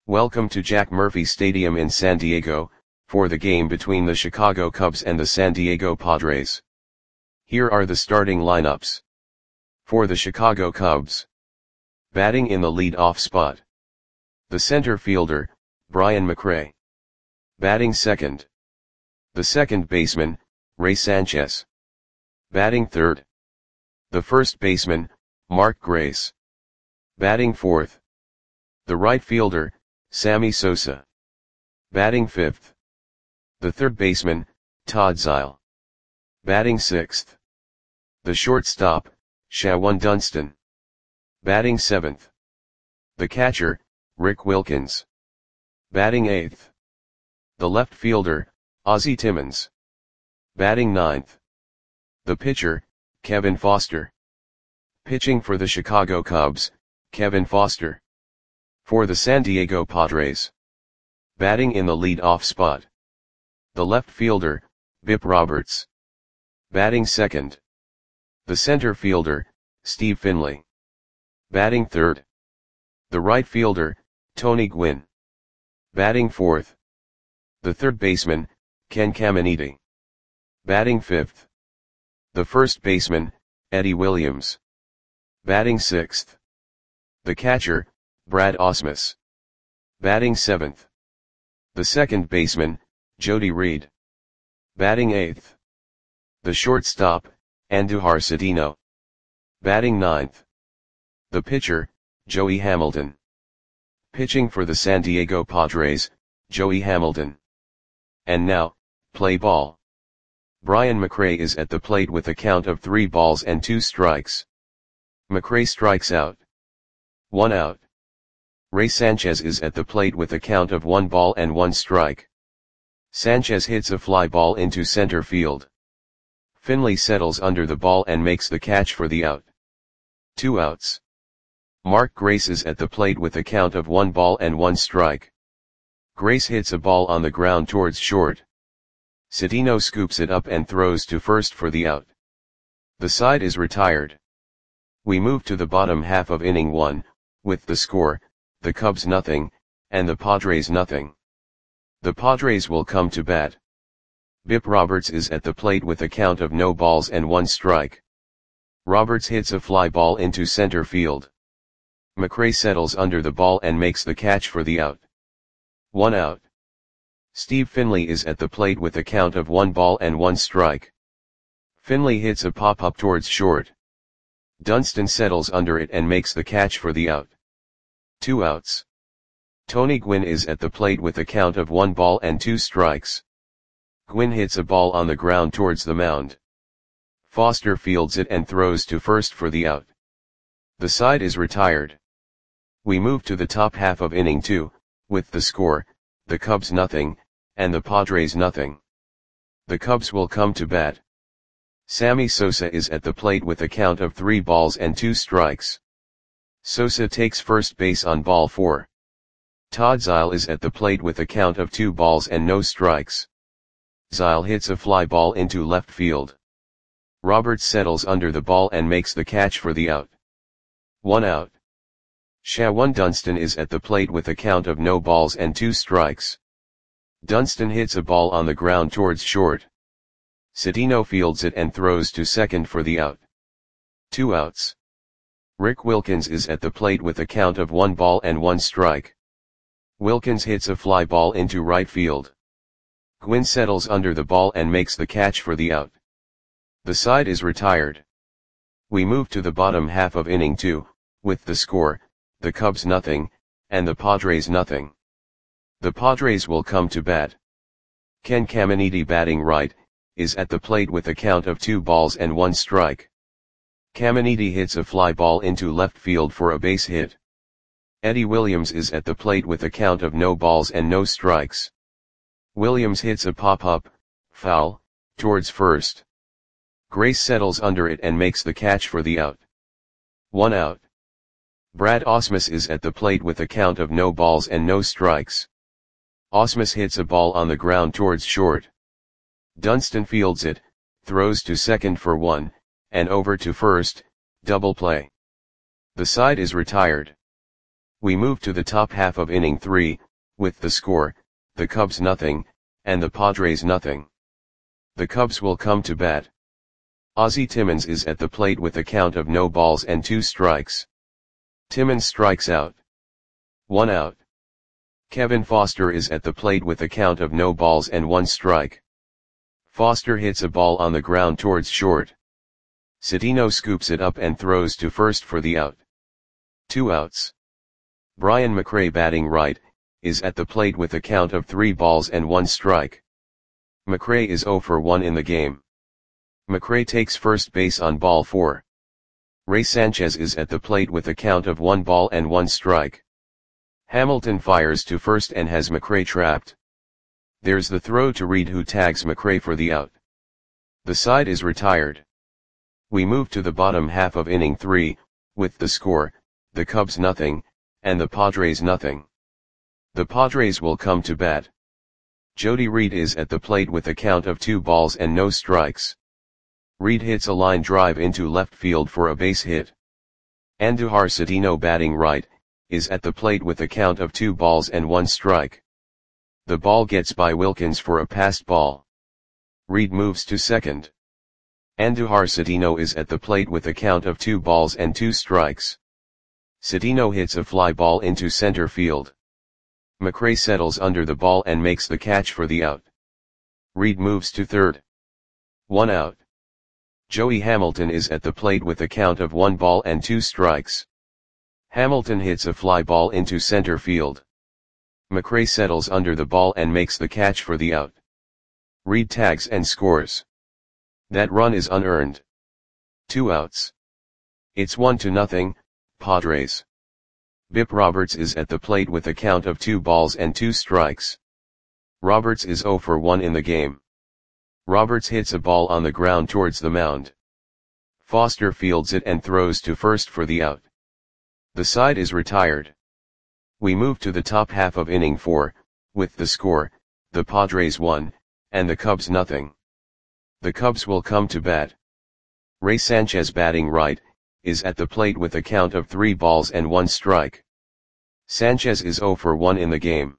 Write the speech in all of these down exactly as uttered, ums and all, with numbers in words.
Welcome to Jack Murphy Stadium in San Diego, for the game between the Chicago Cubs and the San Diego Padres. Here are the starting lineups. For the Chicago Cubs. Batting in the lead-off spot. The center fielder, Brian McRae. Batting second. The second baseman, Ray Sanchez. Batting third. The first baseman, Mark Grace. Batting fourth. The right fielder, Sammy Sosa. Batting fifth. The third baseman, Todd Zeile. Batting sixth. The shortstop, Shawon Dunston. Batting seventh. The catcher, Rick Wilkins. Batting eighth. The left fielder, Ozzie Timmons. Batting ninth. The pitcher, Kevin Foster. Pitching for the Chicago Cubs, Kevin Foster. For the San Diego Padres. Batting in the lead-off spot. The left fielder, Bip Roberts. Batting second. The center fielder, Steve Finley. Batting third. The right fielder, Tony Gwynn. Batting fourth. The third baseman, Ken Caminiti. Batting fifth. The first baseman, Eddie Williams. Batting sixth. The catcher, Brad Ausmus. Batting seventh. The second baseman, Jody Reed. Batting eighth. The shortstop, Andujar Cedeno. Batting ninth. The pitcher, Joey Hamilton. Pitching for the San Diego Padres, Joey Hamilton. And now, play ball. Brian McRae is at the plate with a count of three balls and two strikes. McRae strikes out. One out. Ray Sanchez is at the plate with a count of one ball and one strike. Sanchez hits a fly ball into center field. Finley settles under the ball and makes the catch for the out. Two outs. Mark Grace is at the plate with a count of one ball and one strike. Grace hits a ball on the ground towards short. Cedeno scoops it up and throws to first for the out. The side is retired. We move to the bottom half of inning one, with the score, the Cubs nothing, and the Padres nothing. The Padres will come to bat. Bip Roberts is at the plate with a count of no balls and one strike. Roberts hits a fly ball into center field. McRae settles under the ball and makes the catch for the out. One out. Steve Finley is at the plate with a count of one ball and one strike. Finley hits a pop-up towards short. Dunston settles under it and makes the catch for the out. Two outs. Tony Gwynn is at the plate with a count of one ball and two strikes. Gwynn hits a ball on the ground towards the mound. Foster fields it and throws to first for the out. The side is retired. We move to the top half of inning two, with the score, the Cubs nothing, and the Padres nothing. The Cubs will come to bat. Sammy Sosa is at the plate with a count of three balls and two strikes. Sosa takes first base on ball four. Todd Zeile is at the plate with a count of two balls and no strikes. Zeile hits a fly ball into left field. Roberts settles under the ball and makes the catch for the out. One out. Shawon Dunston is at the plate with a count of no balls and two strikes. Dunston hits a ball on the ground towards short. Cedeno fields it and throws to second for the out. Two outs. Rick Wilkins is at the plate with a count of one ball and one strike. Wilkins hits a fly ball into right field. Gwynn settles under the ball and makes the catch for the out. The side is retired. We move to the bottom half of inning two, with the score, the Cubs nothing, and the Padres nothing. The Padres will come to bat. Ken Caminiti, batting right, is at the plate with a count of two balls and one strike. Caminiti hits a fly ball into left field for a base hit. Eddie Williams is at the plate with a count of no balls and no strikes. Williams hits a pop-up, foul, towards first. Grace settles under it and makes the catch for the out. One out. Brad Ausmus is at the plate with a count of no balls and no strikes. Ausmus hits a ball on the ground towards short. Dunston fields it, throws to second for one, and over to first, double play. The side is retired. We move to the top half of inning three, with the score, the Cubs nothing, and the Padres nothing. The Cubs will come to bat. Ozzie Timmons is at the plate with a count of no balls and two strikes. Timmons strikes out. One out. Kevin Foster is at the plate with a count of no balls and one strike. Foster hits a ball on the ground towards short. Cedeno scoops it up and throws to first for the out. Two outs. Brian McRae, batting right, is at the plate with a count of three balls and one strike. McRae is oh for one in the game. McRae takes first base on ball four. Ray Sanchez is at the plate with a count of one ball and one strike. Hamilton fires to first and has McRae trapped. There's the throw to Reed, who tags McRae for the out. The side is retired. We move to the bottom half of inning three, with the score, the Cubs nothing, and the Padres nothing. The Padres will come to bat. Jody Reed is at the plate with a count of two balls and no strikes. Reed hits a line drive into left field for a base hit. Andujar Cedeno, batting right, is at the plate with a count of two balls and one strike. The ball gets by Wilkins for a passed ball. Reed moves to second. Andujar Cedeno is at the plate with a count of two balls and two strikes. Cedeno hits a fly ball into center field. McRae settles under the ball and makes the catch for the out. Reed moves to third. One out. Joey Hamilton is at the plate with a count of one ball and two strikes. Hamilton hits a fly ball into center field. McRae settles under the ball and makes the catch for the out. Reed tags and scores. That run is unearned. Two outs. It's one to nothing, Padres. Bip Roberts is at the plate with a count of two balls and two strikes. Roberts is oh for one in the game. Roberts hits a ball on the ground towards the mound. Foster fields it and throws to first for the out. The side is retired. We move to the top half of inning four, with the score, the Padres one, and the Cubs nothing. The Cubs will come to bat. Ray Sanchez, batting right, is at the plate with a count of three balls and one strike. Sanchez is oh for one in the game.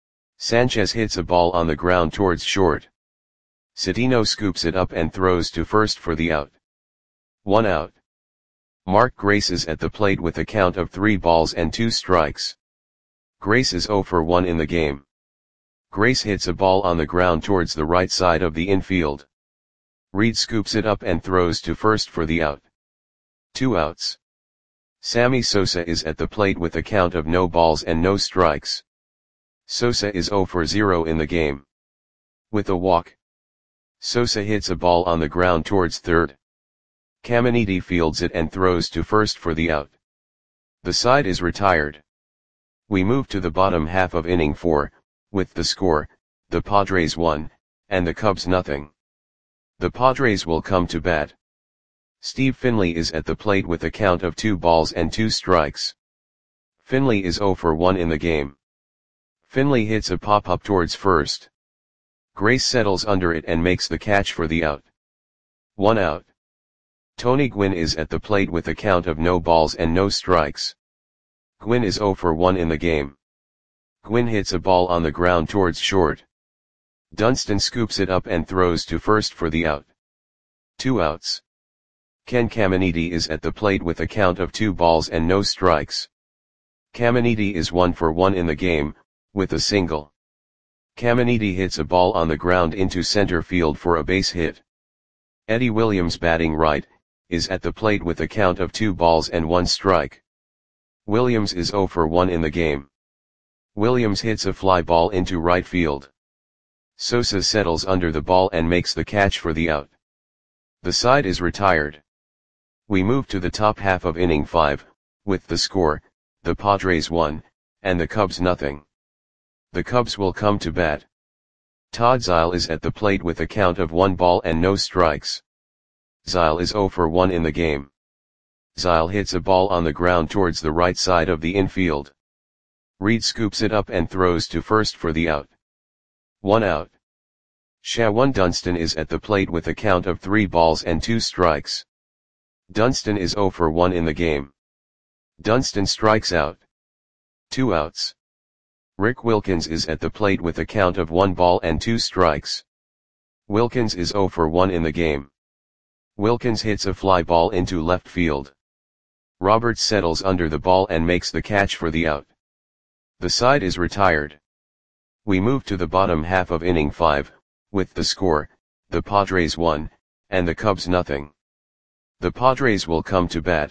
Sanchez hits a ball on the ground towards short. Cedeno scoops it up and throws to first for the out. One out. Mark Grace is at the plate with a count of three balls and two strikes. Grace is oh for one in the game. Grace hits a ball on the ground towards the right side of the infield. Reed scoops it up and throws to first for the out. Two outs. Sammy Sosa is at the plate with a count of no balls and no strikes. Sosa is oh for zero in the game. With a walk, Sosa hits a ball on the ground towards third. Caminiti fields it and throws to first for the out. The side is retired. We move to the bottom half of inning four, with the score, the Padres one, and the Cubs nothing. The Padres will come to bat. Steve Finley is at the plate with a count of two balls and two strikes. Finley is oh for one in the game. Finley hits a pop-up towards first. Grace settles under it and makes the catch for the out. One out. Tony Gwynn is at the plate with a count of no balls and no strikes. Gwynn is oh for one in the game. Gwynn hits a ball on the ground towards short. Dunston scoops it up and throws to first for the out. Two outs. Ken Caminiti is at the plate with a count of two balls and no strikes. Caminiti is one for one in the game, with a single. Caminiti hits a ball on the ground into center field for a base hit. Eddie Williams, batting right, is at the plate with a count of two balls and one strike. Williams is oh for one in the game. Williams hits a fly ball into right field. Sosa settles under the ball and makes the catch for the out. The side is retired. We move to the top half of inning five, with the score, the Padres one, and the Cubs nothing. The Cubs will come to bat. Todd Zeile is at the plate with a count of one ball and no strikes. Zeile is oh for one in the game. Zeile hits a ball on the ground towards the right side of the infield. Reed scoops it up and throws to first for the out. One out. Shawan Dunston is at the plate with a count of three balls and two strikes. Dunston is oh for one in the game. Dunston strikes out. Two outs. Rick Wilkins is at the plate with a count of one ball and two strikes. Wilkins is oh for one in the game. Wilkins hits a fly ball into left field. Roberts settles under the ball and makes the catch for the out. The side is retired. We move to the bottom half of inning five, with the score, the Padres one, and the Cubs nothing. The Padres will come to bat.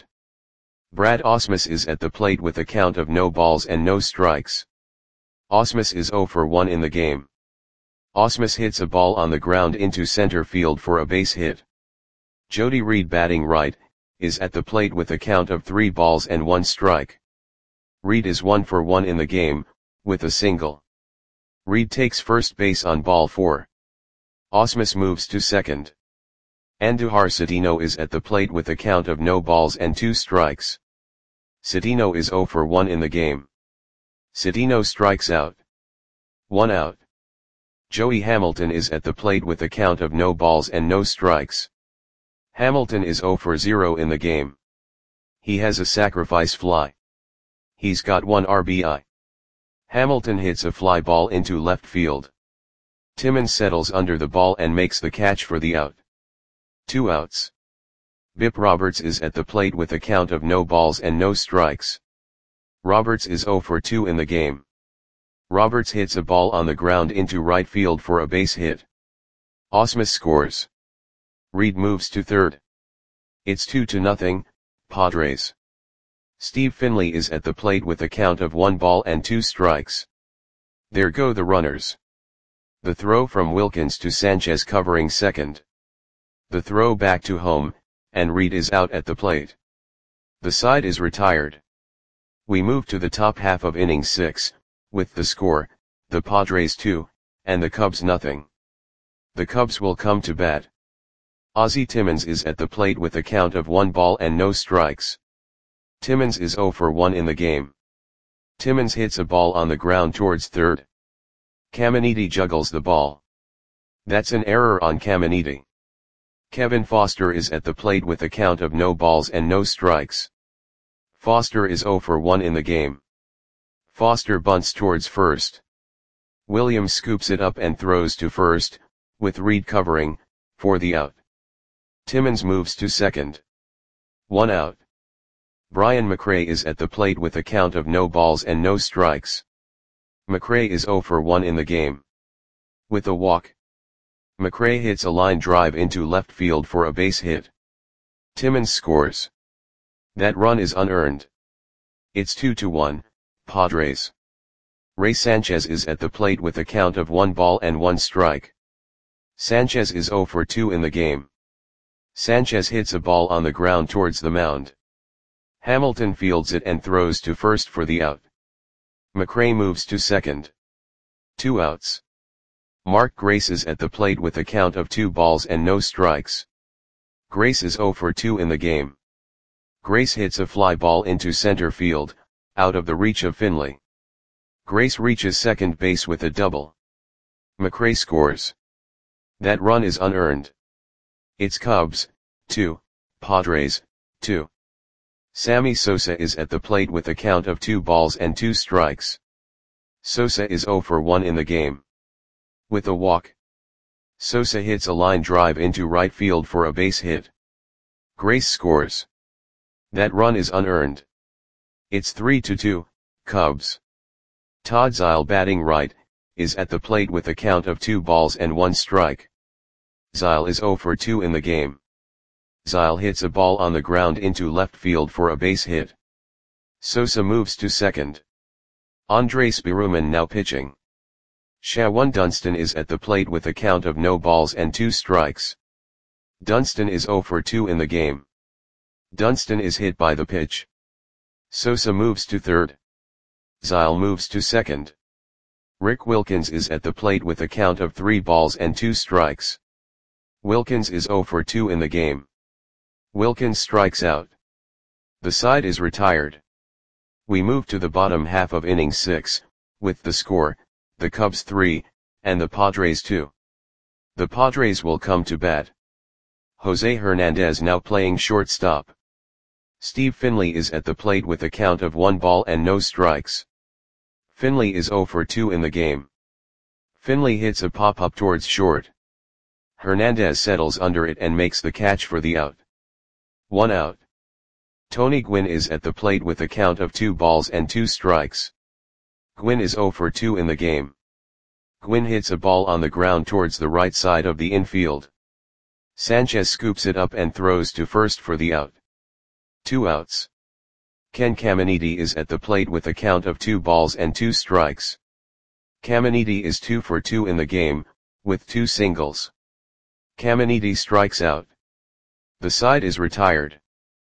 Brad Ausmus is at the plate with a count of no balls and no strikes. Ausmus is oh for one in the game. Ausmus hits a ball on the ground into center field for a base hit. Jody Reed, batting right, is at the plate with a count of three balls and one strike. Reed is one for one in the game, with a single. Reed takes first base on ball four. Ausmus moves to second. Andujar Cedeno is at the plate with a count of no balls and two strikes. Cedeno is oh for one in the game. Cedeno strikes out. One out. Joey Hamilton is at the plate with a count of no balls and no strikes. Hamilton is oh for zero in the game. He has a sacrifice fly. He's got one R B I. Hamilton hits a fly ball into left field. Timmons settles under the ball and makes the catch for the out. Two outs. Bip Roberts is at the plate with a count of no balls and no strikes. Roberts is oh for two in the game. Roberts hits a ball on the ground into right field for a base hit. Ausmus scores. Reed moves to third. It's two to nothing, Padres. Steve Finley is at the plate with a count of one ball and two strikes. There go the runners. The throw from Wilkins to Sanchez covering second. The throw back to home, and Reed is out at the plate. The side is retired. We move to the top half of inning six, with the score, the Padres two, and the Cubs nothing. The Cubs will come to bat. Ozzie Timmons is at the plate with a count of one ball and no strikes. Timmons is oh for one in the game. Timmons hits a ball on the ground towards third. Caminiti juggles the ball. That's an error on Caminiti. Kevin Foster is at the plate with a count of no balls and no strikes. Foster is oh for one in the game. Foster bunts towards first. Williams scoops it up and throws to first, with Reed covering, for the out. Timmons moves to second. One out. Brian McRae is at the plate with a count of no balls and no strikes. McRae is oh for one in the game. With a walk. McRae hits a line drive into left field for a base hit. Timmons scores. That run is unearned. It's two to one, Padres. Ray Sanchez is at the plate with a count of one ball and one strike. Sanchez is oh for two in the game. Sanchez hits a ball on the ground towards the mound. Hamilton fields it and throws to first for the out. McRae moves to second. Two outs. Mark Grace is at the plate with a count of two balls and no strikes. Grace is oh for two in the game. Grace hits a fly ball into center field, out of the reach of Finley. Grace reaches second base with a double. McRae scores. That run is unearned. It's Cubs, two, Padres, two. Sammy Sosa is at the plate with a count of two balls and two strikes. Sosa is oh for one in the game. With a walk. Sosa hits a line drive into right field for a base hit. Grace scores. That run is unearned. It's three to two, Cubs. Todd Zeile, batting right, is at the plate with a count of two balls and one strike. Zeile is oh for two in the game. Zeile hits a ball on the ground into left field for a base hit. Sosa moves to second. Andres Biruman now pitching. Shawan Dunston is at the plate with a count of no balls and two strikes. Dunston is oh for two in the game. Dunston is hit by the pitch. Sosa moves to third. Zeile moves to second. Rick Wilkins is at the plate with a count of three balls and two strikes. Wilkins is oh for two in the game. Wilkins strikes out. The side is retired. We move to the bottom half of inning six, with the score, the Cubs three, and the Padres two. The Padres will come to bat. Jose Hernandez now playing shortstop. Steve Finley is at the plate with a count of one ball and no strikes. Finley is zero for two in the game. Finley hits a pop-up towards short. Hernandez settles under it and makes the catch for the out. One out. Tony Gwynn is at the plate with a count of two balls and two strikes. Gwynn is zero for two in the game. Gwynn hits a ball on the ground towards the right side of the infield. Sanchez scoops it up and throws to first for the out. Two outs. Ken Caminiti is at the plate with a count of two balls and two strikes. Caminiti is two for two in the game, with two singles. Caminiti strikes out. The side is retired.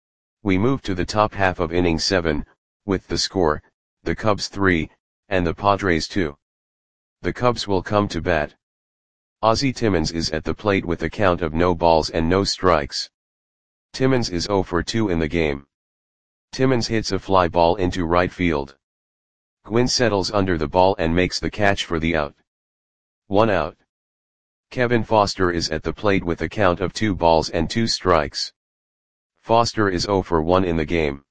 We move to the top half of inning seven, with the score, the Cubs three, and the Padres two. The Cubs will come to bat. Ozzie Timmons is at the plate with a count of no balls and no strikes. Timmons is zero for two in the game. Timmons hits a fly ball into right field. Gwynn settles under the ball and makes the catch for the out. One out. Kevin Foster is at the plate with a count of two balls and two strikes. Foster is zero for one in the game.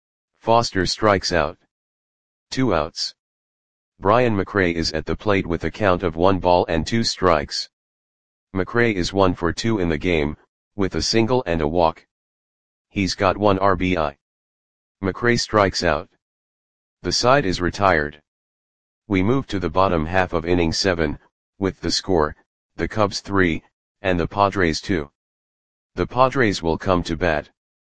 Foster strikes out. Two outs. Brian McRae is at the plate with a count of one ball and two strikes. McRae is one for two in the game, with a single and a walk. He's got one R B I. McRae strikes out. The side is retired. We move to the bottom half of inning seven, with the score, the Cubs three, and the Padres two. The Padres will come to bat.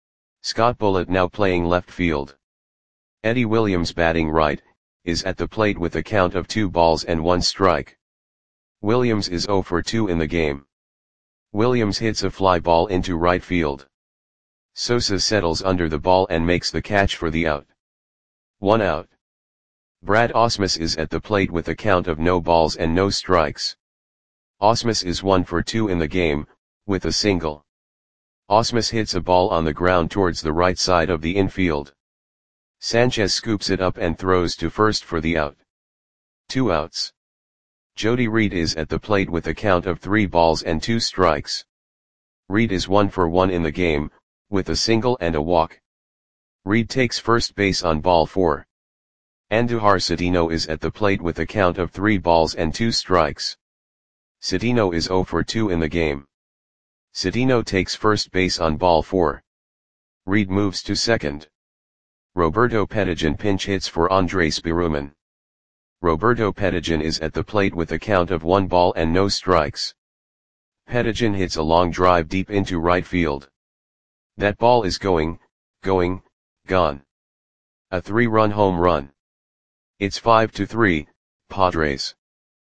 Scott Bullitt, now playing left field. Eddie Williams, batting right, is at the plate with a count of two balls and one strike. Williams is zero for two in the game. Williams hits a fly ball into right field. Sosa settles under the ball and makes the catch for the out. One out. Brad Ausmus is at the plate with a count of no balls and no strikes. Ausmus is one for two in the game, with a single. Ausmus hits a ball on the ground towards the right side of the infield. Sanchez scoops it up and throws to first for the out. Two outs. Jody Reed is at the plate with a count of three balls and two strikes. Reed is one for one in the game, with a single and a walk. Reed takes first base on ball four. Andujar Cedeno is at the plate with a count of three balls and two strikes. Cedeno is zero for two in the game. Cedeno takes first base on ball four. Reed moves to second. Roberto Pettigian pinch hits for Andres Spiruman. Roberto Pettigian is at the plate with a count of one ball and no strikes. Pettigian hits a long drive deep into right field. That ball is going, going, gone. A three-run home run. It's five to three, Padres.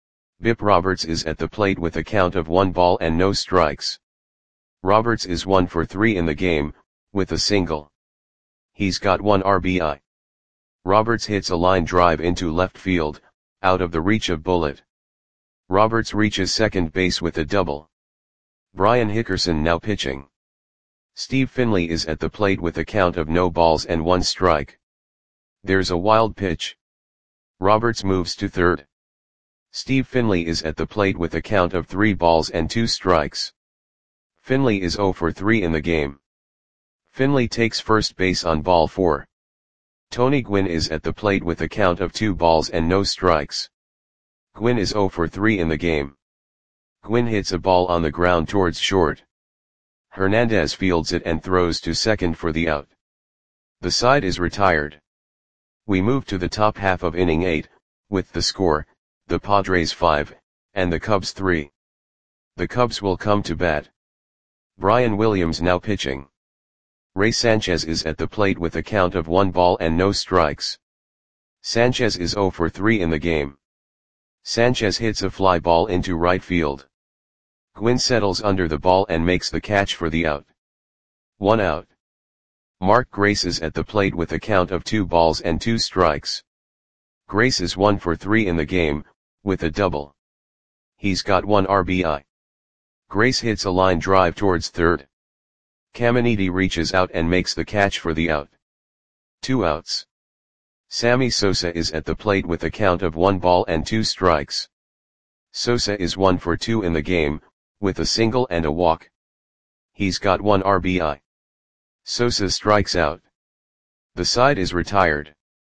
Bip Roberts is at the plate with a count of one ball and no strikes. Roberts is one for three in the game, with a single. He's got one R B I. Roberts hits a line drive into left field, out of the reach of Bullitt. Roberts reaches second base with a double. Brian Hickerson now pitching. Steve Finley is at the plate with a count of no balls and one strike. There's a wild pitch. Roberts moves to third. Steve Finley is at the plate with a count of three balls and two strikes. Finley is zero for three in the game. Finley takes first base on ball four. Tony Gwynn is at the plate with a count of two balls and no strikes. Gwynn is zero for three in the game. Gwynn hits a ball on the ground towards short. Hernandez fields it and throws to second for the out. The side is retired. We move to the top half of inning eight, with the score, the Padres five, and the Cubs three. The Cubs will come to bat. Brian Williams now pitching. Ray Sanchez is at the plate with a count of one ball and no strikes. Sanchez is zero for three in the game. Sanchez hits a fly ball into right field. Gwynn settles under the ball and makes the catch for the out. One out. Mark Grace is at the plate with a count of two balls and two strikes. Grace is one for three in the game, with a double. He's got one R B I. Grace hits a line drive towards third. Caminiti reaches out and makes the catch for the out. Two outs. Sammy Sosa is at the plate with a count of one ball and two strikes. Sosa is one for two in the game, with a single and a walk. He's got one R B I. Sosa strikes out. The side is retired.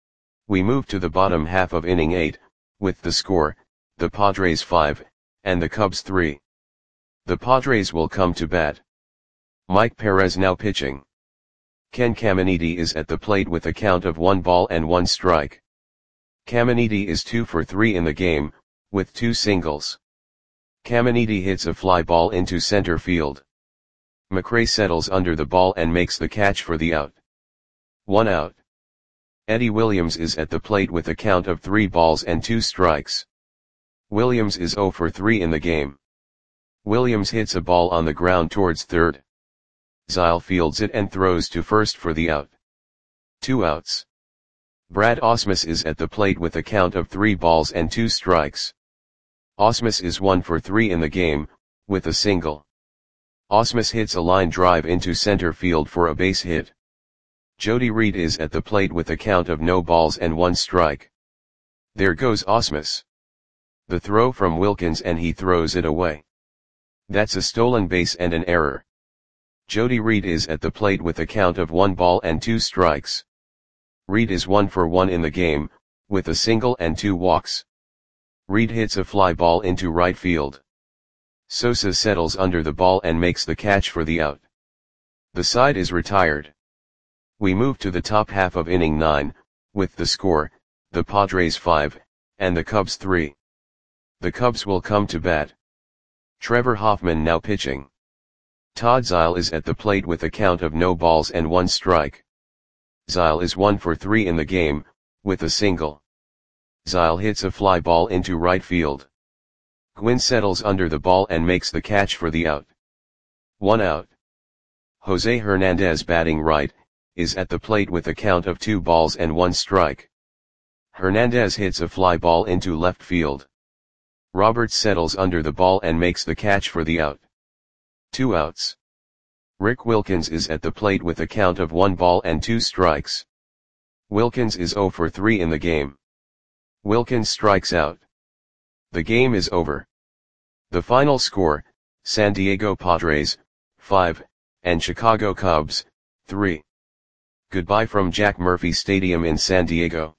We move to the bottom half of inning eight, with the score, the Padres five, and the Cubs three. The Padres will come to bat. Mike Perez now pitching. Ken Caminiti is at the plate with a count of one ball and one strike. Caminiti is two for three in the game, with two singles. Caminiti hits a fly ball into center field. McRae settles under the ball and makes the catch for the out. One out. Eddie Williams is at the plate with a count of three balls and two strikes. Williams is zero for three in the game. Williams hits a ball on the ground towards third. Zile fields it and throws to first for the out. Two outs. Brad Ausmus is at the plate with a count of three balls and two strikes. Ausmus is one for three in the game, with a single. Ausmus hits a line drive into center field for a base hit. Jody Reed is at the plate with a count of no balls and one strike. There goes Ausmus. The throw from Wilkins and he throws it away. That's a stolen base and an error. Jody Reed is at the plate with a count of one ball and two strikes. Reed is one for one in the game, with a single and two walks. Reed hits a fly ball into right field. Sosa settles under the ball and makes the catch for the out. The side is retired. We move to the top half of inning nine, with the score, the Padres five, and the Cubs three. The Cubs will come to bat. Trevor Hoffman now pitching. Todd Zile is at the plate with a count of no balls and one strike. Zile is one for three in the game, with a single. Zile hits a fly ball into right field. Gwynn settles under the ball and makes the catch for the out. One out. Jose Hernandez batting right, is at the plate with a count of two balls and one strike. Hernandez hits a fly ball into left field. Roberts settles under the ball and makes the catch for the out. Two outs. Rick Wilkins is at the plate with a count of one ball and two strikes. Wilkins is zero for three in the game. Wilkins strikes out. The game is over. The final score, San Diego Padres, five, and Chicago Cubs, three. Goodbye from Jack Murphy Stadium in San Diego.